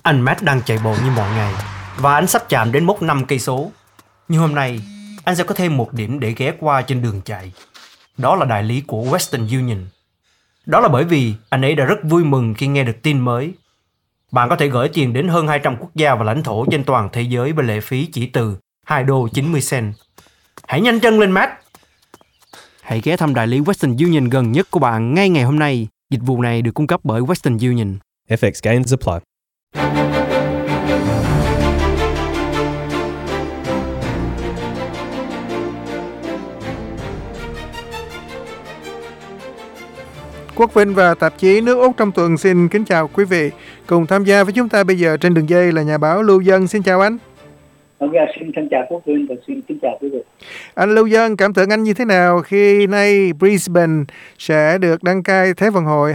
Anh Matt đang chạy bộ như mọi ngày và anh sắp chạm đến mốc 5 cây số. Nhưng hôm nay, anh sẽ có thêm một điểm để ghé qua trên đường chạy. Đó là đại lý của Western Union. Đó là bởi vì anh ấy đã rất vui mừng khi nghe được tin mới. Bạn có thể gửi tiền đến hơn 200 quốc gia và lãnh thổ trên toàn thế giới với lệ phí chỉ từ 2 đô 90 cent. Hãy nhanh chân lên, Matt! Hãy ghé thăm đại lý Western Union gần nhất của bạn ngay ngày hôm nay. Dịch vụ này được cung cấp bởi Western Union. FX gains apply. Quốc Vinh và tạp chí Nước Úc trong tuần xin kính chào quý vị. Cùng tham gia với chúng ta bây giờ trên đường dây là nhà báo Lưu Dân. Xin chào anh. Xin chào Quốc Vinh và xin kính chào quý vị. Anh Lưu Dân, cảm tưởng anh như thế nào khi nay Brisbane sẽ được đăng cai Thế vận hội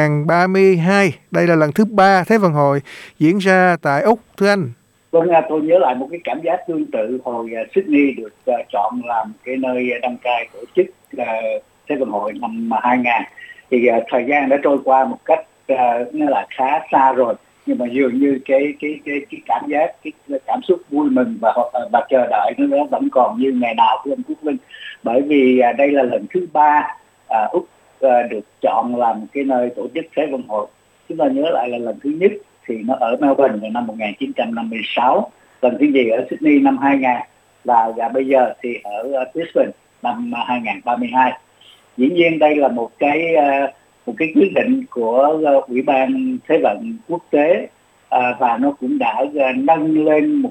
2032? Đây là lần thứ 3 Thế vận hội diễn ra tại Úc, thưa anh. Vâng, tôi nhớ lại một cái cảm giác tương tự hồi Sydney được chọn làm cái nơi đăng cai tổ chức Thế vận hội năm 2000. Thì thời gian đã trôi qua một cách nó là khá xa rồi, nhưng mà dường như cái cảm giác, cái cảm xúc vui mừng và chờ đợi nó vẫn còn như ngày nào của anh Quốc Vinh, bởi vì đây là lần thứ 3 Úc được chọn làm cái nơi tổ chức Thế vận hội. Chúng ta nhớ lại là lần thứ nhất thì nó ở Melbourne vào năm 1956, lần thứ nhì ở Sydney năm 2000 và bây giờ thì ở Brisbane năm 2032. Dĩ nhiên đây là một cái quyết định của Ủy ban Thế vận quốc tế và nó cũng đã nâng lên một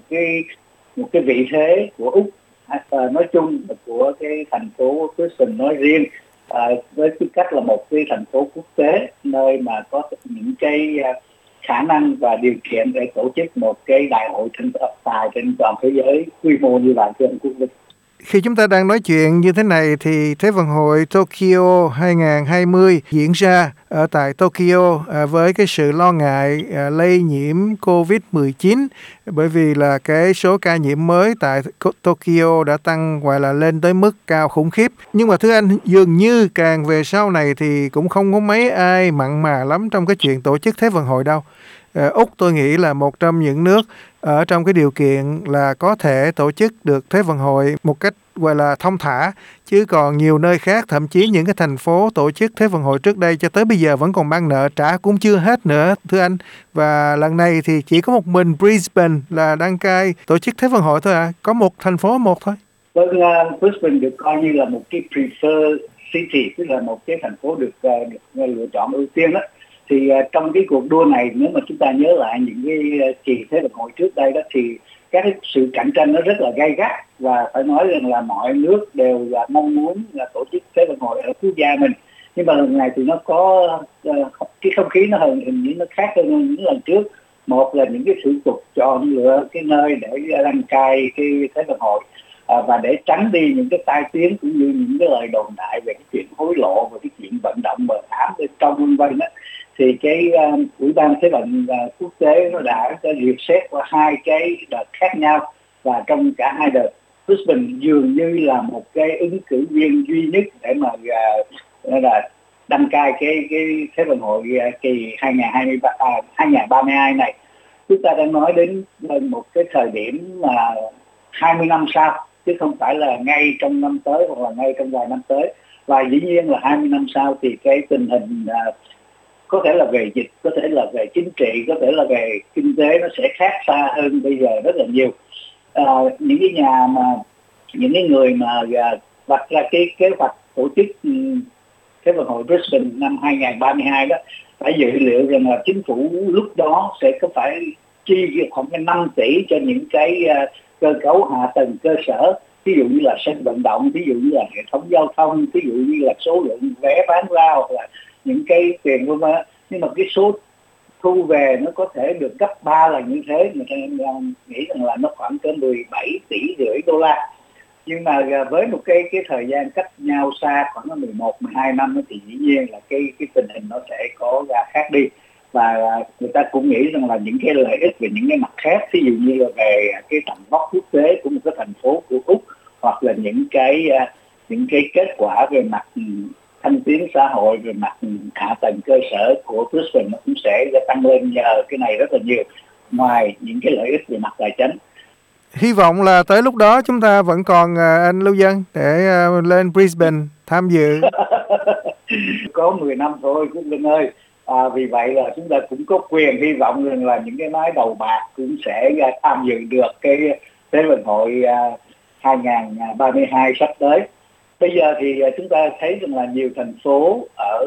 cái vị thế của Úc nói chung, của cái thành phố Brisbane nói riêng, với tư cách là một cái thành phố quốc tế nơi mà có những cái khả năng và điều kiện để tổ chức một cái đại hội tranh tài trên toàn thế giới quy mô như vậy, thưa anh Quốc Vinh. Khi chúng ta đang nói chuyện như thế này thì Thế vận hội Tokyo 2020 diễn ra ở tại Tokyo với cái sự lo ngại lây nhiễm COVID-19, bởi vì là cái số ca nhiễm mới tại Tokyo đã tăng gọi là lên tới mức cao khủng khiếp. Nhưng mà thưa anh, dường như càng về sau này thì cũng không có mấy ai mặn mà lắm trong cái chuyện tổ chức Thế vận hội đâu. Úc tôi nghĩ là một trong những nước ở trong cái điều kiện là có thể tổ chức được Thế vận hội một cách gọi là thông thả, chứ còn nhiều nơi khác, thậm chí những cái thành phố tổ chức Thế vận hội trước đây cho tới bây giờ vẫn còn mang nợ trả cũng chưa hết nữa, thưa anh. Và lần này thì chỉ có một mình Brisbane là đăng cai tổ chức Thế vận hội thôi ạ. Có một thành phố một thôi. Vâng, Brisbane được coi như là một cái preferred city, tức là một cái thành phố được lựa chọn ưu tiên đó. Thì trong cái cuộc đua này, nếu mà chúng ta nhớ lại những cái kỳ Thế vận hội trước đây đó, thì các cái sự cạnh tranh nó rất là gay gắt, và phải nói rằng là mọi nước đều mong muốn là tổ chức Thế vận hội ở quốc gia mình. Nhưng mà lần này thì nó có cái không khí nó hình như nó khác hơn những lần trước. Một là những cái thủ tục chọn lựa cái nơi để đăng cai cái Thế vận hội, và để tránh đi những cái tai tiếng cũng như những cái lời đồn đại về cái chuyện hối lộ và cái chuyện vận động mờ ám bên trong vân vân đó, thì cái Ủy ban Thế vận quốc tế nó đã duyệt xét qua 2 cái đợt khác nhau, và trong cả 2 đợt Brisbane dường như là một cái ứng cử viên duy nhất để mà là đăng cai cái Thế vận hội kỳ 2032 này. Chúng ta đang nói đến một cái thời điểm mà 20 năm sau, chứ không phải là ngay trong năm tới hoặc là ngay trong vài năm tới. Và dĩ nhiên là 20 năm sau thì cái tình hình có thể là về dịch, có thể là về chính trị, có thể là về kinh tế, nó sẽ khác xa hơn bây giờ rất là nhiều. Những cái người mà vạch ra cái kế hoạch tổ chức Thế vận hội Brisbane năm 2032 đó phải dự liệu rằng là chính phủ lúc đó sẽ có phải chi khoảng 5 tỷ cho những cái cơ cấu hạ tầng cơ sở, ví dụ như là sân vận động, ví dụ như là hệ thống giao thông, ví dụ như là số lượng vé bán ra, hoặc là những cái tiền của mà. Nhưng mà cái số thu về nó có thể được gấp 3 lần như thế. Người ta nghĩ rằng là nó khoảng cỡ 17 tỷ rưỡi đô la. Nhưng mà với một cái thời gian cách nhau xa khoảng 11-12 năm thì dĩ nhiên là cái tình hình nó sẽ có khác đi. Và người ta cũng nghĩ rằng là những cái lợi ích về những cái mặt khác, ví dụ như là về cái tầm vóc quốc tế của một cái thành phố của Úc, hoặc là những cái kết quả về mặt thăng tiến xã hội, về mặt hạ tầng cơ sở của Brisbane nó cũng sẽ tăng lên nhờ cái này rất là nhiều. ngoài những cái lợi ích về mặt tài chính. Hy vọng là tới lúc đó chúng ta vẫn còn anh Lưu Dân để lên Brisbane tham dự. Có 10 năm thôi Quốc Linh ơi. Vì vậy là chúng ta cũng có quyền hy vọng rằng là những cái máy đầu bạc cũng sẽ tham dự được cái Thế vận hội 2032 sắp tới. Bây giờ thì chúng ta thấy rằng là nhiều thành phố ở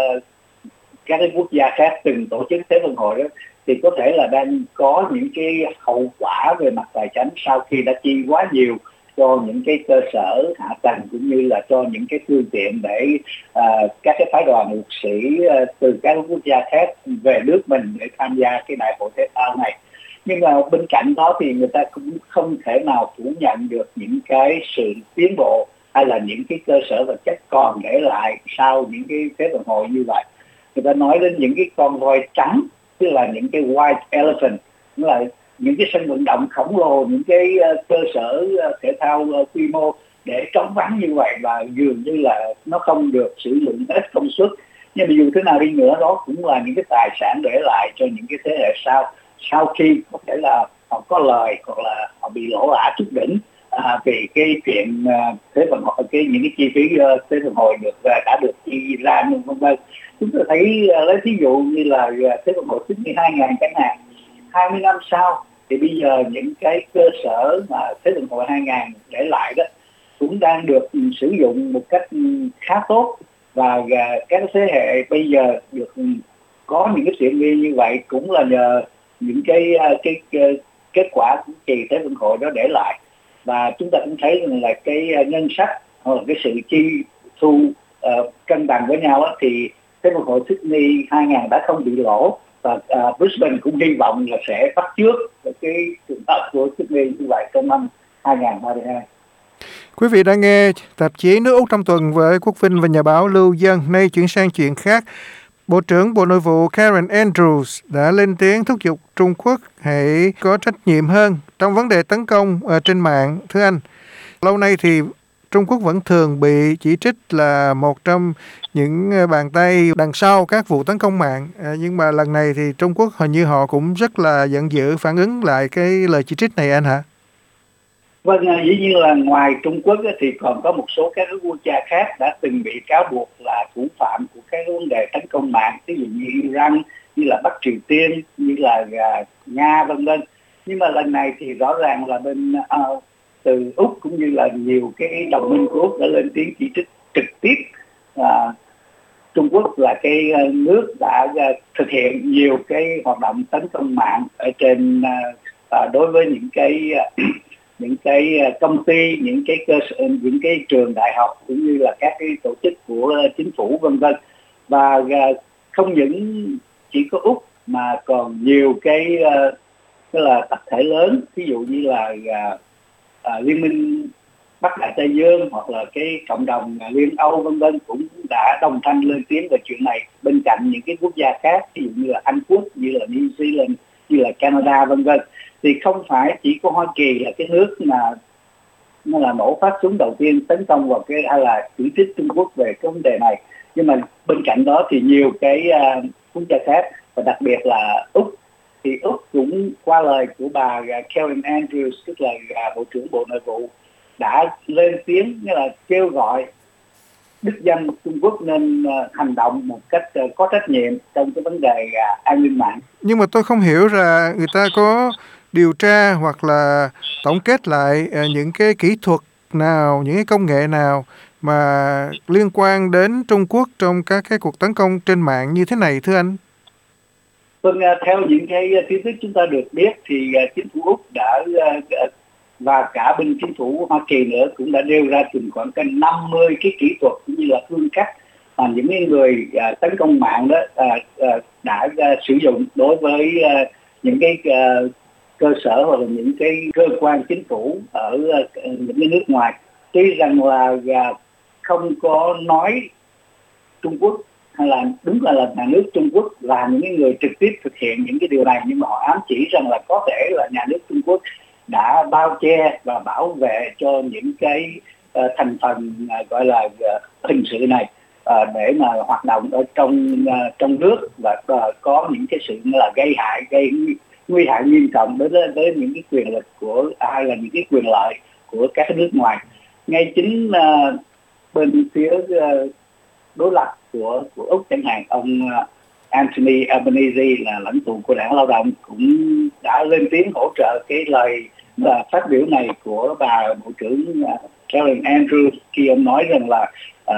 các cái quốc gia khác từng tổ chức Thế vận hội đó thì có thể là đang có những cái hậu quả về mặt tài chính sau khi đã chi quá nhiều cho những cái cơ sở hạ tầng cũng như là cho những cái phương tiện để các cái phái đoàn lực sĩ từ các quốc gia khác về nước mình để tham gia cái đại hội thể thao này. Nhưng mà bên cạnh đó thì người ta cũng không thể nào phủ nhận được những cái sự tiến bộ hay là những cái cơ sở vật chất còn để lại sau những cái Thế vận hội như vậy. Người ta nói đến những cái con voi trắng, tức là những cái white elephant, tức là những cái sân vận động khổng lồ, những cái cơ sở thể thao quy mô để trống vắng như vậy và dường như là nó không được sử dụng hết công suất. Nhưng mà dù thế nào đi nữa đó cũng là những cái tài sản để lại cho những cái thế hệ sau khi có thể là họ có lời hoặc là họ bị lỗ lã chút đỉnh vì cái chuyện Thế vận hội, những cái chi phí Thế vận hội đã được chi ra nhưng vân vân. Chúng ta thấy lấy ví dụ như là Thế vận hội Sydney 2000 chẳng hạn, 20 năm sau thì bây giờ những cái cơ sở mà Thế vận hội 2000 để lại đó cũng đang được sử dụng một cách khá tốt và các thế hệ bây giờ được có những cái tiện nghi như vậy cũng là nhờ những cái kết quả của kỳ Thế vận hội đó để lại. Và chúng ta cũng thấy rằng là cái ngân sách hoặc là cái sự chi thu cân bằng với nhau đó, thì Thế vận hội Sydney 2000 đã không bị lỗ và Brisbane cũng hy vọng là sẽ bắt chước cái trường hợp của Sydney như vậy trong năm 2032. Quý vị đã nghe tạp chí Nước Úc trong tuần với Quốc Vinh và nhà báo Lưu Dân. Nay chuyển sang chuyện khác. Bộ trưởng Bộ Nội vụ Karen Andrews đã lên tiếng thúc giục Trung Quốc hãy có trách nhiệm hơn trong vấn đề tấn công trên mạng. Thưa anh, lâu nay thì Trung Quốc vẫn thường bị chỉ trích là một trong những bàn tay đằng sau các vụ tấn công mạng. Nhưng mà lần này thì Trung Quốc hình như họ cũng rất là giận dữ phản ứng lại cái lời chỉ trích này anh hả? Vâng, dĩ nhiên là ngoài Trung Quốc thì còn có một số các quốc gia khác đã từng bị cáo buộc là thủ phạm của các vấn đề tấn công mạng, ví dụ như Iran, như là Bắc Triều Tiên, như là Nga vân vân. Nhưng mà lần này thì rõ ràng là bên từ Úc cũng như là nhiều cái đồng minh của Úc đã lên tiếng chỉ trích trực tiếp Trung Quốc là cái nước đã thực hiện nhiều cái hoạt động tấn công mạng ở trên đối với những cái công ty, những cái cơ sở, những cái trường đại học cũng như là các cái tổ chức của chính phủ vân vân. Và không những chỉ có Úc mà còn nhiều cái là tập thể lớn, ví dụ như là Liên minh Bắc Đại Tây Dương hoặc là cái cộng đồng Liên Âu vân vân cũng đã đồng thanh lên tiếng về chuyện này, bên cạnh những cái quốc gia khác ví dụ như là Anh Quốc, như là New Zealand, như là Canada vân vân. Thì không phải chỉ có Hoa Kỳ là cái nước mà nó là nổ phát súng đầu tiên tấn công vào cái hay là chỉ trích Trung Quốc về cái vấn đề này, nhưng mà bên cạnh đó thì nhiều cái quốc gia khác và đặc biệt là Úc, thì Úc cũng qua lời của bà Karen Andrews, tức là Bộ trưởng Bộ Nội vụ, đã lên tiếng nghĩa là kêu gọi đích danh Trung Quốc nên hành động một cách có trách nhiệm trong cái vấn đề an ninh mạng. Nhưng mà tôi không hiểu là người ta có điều tra hoặc là tổng kết lại những cái kỹ thuật nào, những cái công nghệ nào mà liên quan đến Trung Quốc trong các cái cuộc tấn công trên mạng như thế này thưa anh? Vâng, theo những cái tin tức chúng ta được biết thì chính phủ Úc đã và cả bên chính phủ Hoa Kỳ nữa cũng đã nêu ra chừng khoảng gần 50 cái kỹ thuật cũng như là phương cách mà những người tấn công mạng đó đã sử dụng đối với những cái cơ sở hoặc là những cái cơ quan chính phủ ở những cái nước ngoài. Tuy rằng là không có nói Trung Quốc hay là đúng là nhà nước Trung Quốc là những người trực tiếp thực hiện những cái điều này, nhưng mà họ ám chỉ rằng là có thể là nhà nước Trung Quốc đã bao che và bảo vệ cho những cái thành phần gọi là hình sự này để mà hoạt động ở trong nước và có những cái sự là gây hại, gây nguy hại nghiêm trọng tới những cái quyền lực của hay là những cái quyền lợi của các nước ngoài. Ngay chính bên phía đối lập của Úc chẳng hạn, ông Anthony Albanese là lãnh tụ của Đảng Lao động cũng đã lên tiếng hỗ trợ cái lời phát biểu này của bà Bộ trưởng Karen Andrews, khi ông nói rằng là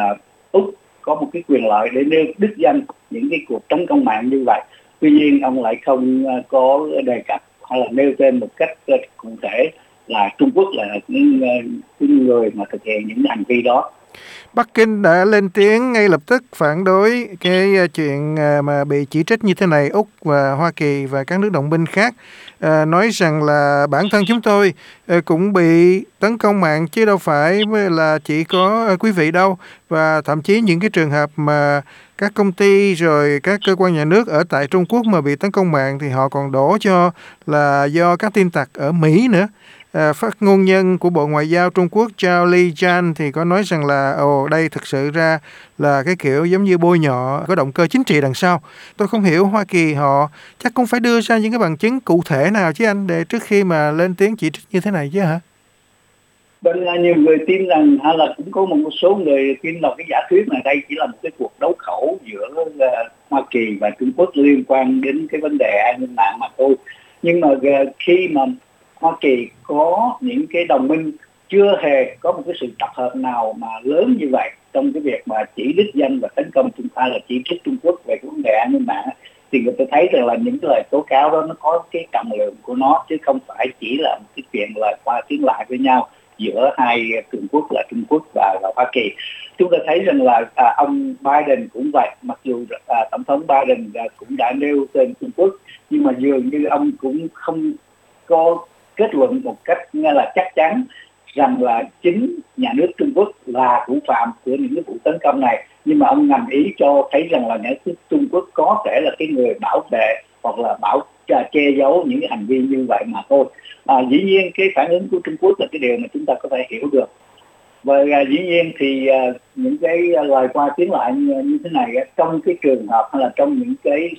Úc có một cái quyền lợi để nêu đích danh những cái cuộc tấn công mạng như vậy. Tuy nhiên ông lại không có đề cập hay là nêu tên một cách cụ thể là Trung Quốc là những người mà thực hiện những hành vi đó. Bắc Kinh đã lên tiếng ngay lập tức phản đối cái chuyện mà bị chỉ trích như thế này. Úc và Hoa Kỳ và các nước đồng minh khác nói rằng là bản thân chúng tôi cũng bị tấn công mạng chứ đâu phải là chỉ có quý vị đâu. Và thậm chí những cái trường hợp mà các công ty rồi các cơ quan nhà nước ở tại Trung Quốc mà bị tấn công mạng thì họ còn đổ cho là do các tin tặc ở Mỹ nữa. Phát ngôn nhân của Bộ Ngoại giao Trung Quốc Zhao Lijian thì có nói rằng là đây thực sự ra là cái kiểu giống như bôi nhọ, có động cơ chính trị đằng sau. Tôi không hiểu Hoa Kỳ họ chắc cũng phải đưa ra những cái bằng chứng cụ thể nào chứ anh, để trước khi mà lên tiếng chỉ trích như thế này chứ hả? Nhiều người tin rằng hay là cũng có một số người tin vào cái giả thuyết này đây chỉ là một cái cuộc đấu khẩu giữa Hoa Kỳ và Trung Quốc liên quan đến cái vấn đề an ninh mạng mà thôi. Nhưng mà khi mà Hoa Kỳ có những cái đồng minh chưa hề có một cái sự tập hợp nào mà lớn như vậy trong cái việc mà chỉ đích danh và tấn công hay là chỉ trích Trung Quốc về cái vấn đề an ninh mạng, thì người ta thấy rằng là những cái lời tố cáo đó nó có cái trọng lượng của nó, chứ không phải chỉ là một cái chuyện lời qua tiếng lại với nhau giữa hai cường quốc là Trung Quốc và Hoa Kỳ. Chúng ta thấy rằng là ông Biden cũng vậy, mặc dù tổng thống Biden cũng đã nêu tên Trung Quốc, nhưng mà dường như ông cũng không có kết luận một cách là chắc chắn rằng là chính nhà nước Trung Quốc là thủ phạm của những cái vụ tấn công này, nhưng mà ông ngầm ý cho thấy rằng là nhà nước Trung Quốc có thể là cái người bảo vệ hoặc là che giấu những cái hành vi như vậy mà thôi. Dĩ nhiên cái phản ứng của Trung Quốc là cái điều mà chúng ta có thể hiểu được. Và dĩ nhiên thì những cái lời qua tiếng lại như thế này trong cái trường hợp hay là trong những cái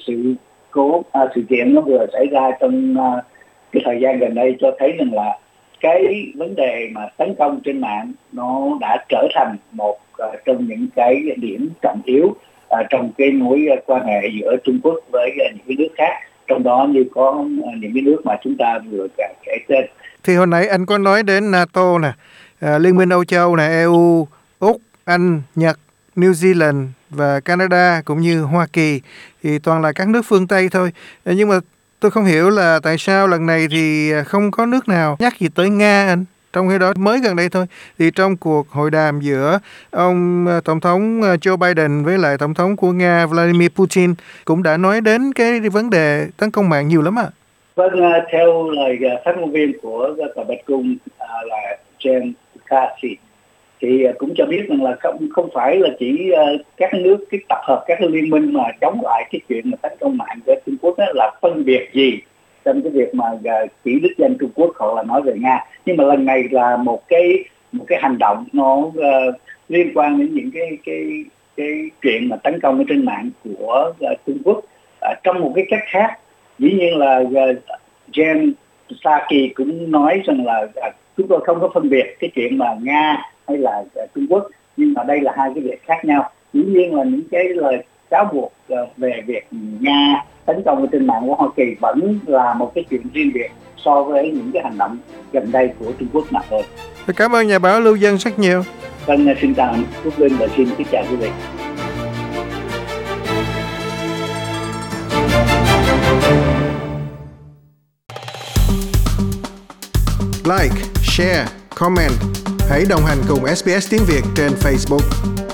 sự kiện nó vừa xảy ra trong cái thời gian gần đây cho thấy rằng là cái vấn đề mà tấn công trên mạng nó đã trở thành một trong những cái điểm trọng yếu trong cái mối quan hệ giữa Trung Quốc với những cái nước khác, trong đó như có những cái nước mà chúng ta vừa kể tên. Thì hồi nãy anh có nói đến NATO nè, Liên minh Âu Châu nè, EU, Úc, Anh, Nhật, New Zealand và Canada cũng như Hoa Kỳ, thì toàn là các nước phương Tây thôi. Nhưng mà tôi không hiểu là tại sao lần này thì không có nước nào nhắc gì tới Nga anh. Trong khi đó mới gần đây thôi, thì trong cuộc hội đàm giữa ông Tổng thống Joe Biden với lại Tổng thống của Nga Vladimir Putin cũng đã nói đến cái vấn đề tấn công mạng nhiều lắm ạ. Vâng, theo lời phát ngôn viên của Tòa Bạch Cung là Jen Psaki thì cũng cho biết rằng là không phải là chỉ các nước cái tập hợp các liên minh mà chống lại cái chuyện mà tấn công mạng của Trung Quốc là phân biệt gì trong cái việc mà chỉ đích danh Trung Quốc hoặc là nói về Nga, nhưng mà lần này là một cái hành động nó liên quan đến những cái chuyện mà tấn công ở trên mạng của Trung Quốc trong một cái cách khác. Dĩ nhiên là Jen Psaki cũng nói rằng là chúng tôi không có phân biệt cái chuyện mà Nga hay là Trung Quốc, nhưng mà đây là hai cái việc khác nhau. Dĩ nhiên là những cái lời cáo buộc về việc Nga tấn công trên mạng của Hoa Kỳ vẫn là một cái chuyện riêng biệt so với những cái hành động gần đây của Trung Quốc mà thôi. Cảm ơn nhà báo Lưu Dân rất nhiều. Vâng, xin chào anh Quốc Linh và xin kính chào quý vị. Like, share, comment. Hãy đồng hành cùng SBS tiếng Việt trên Facebook.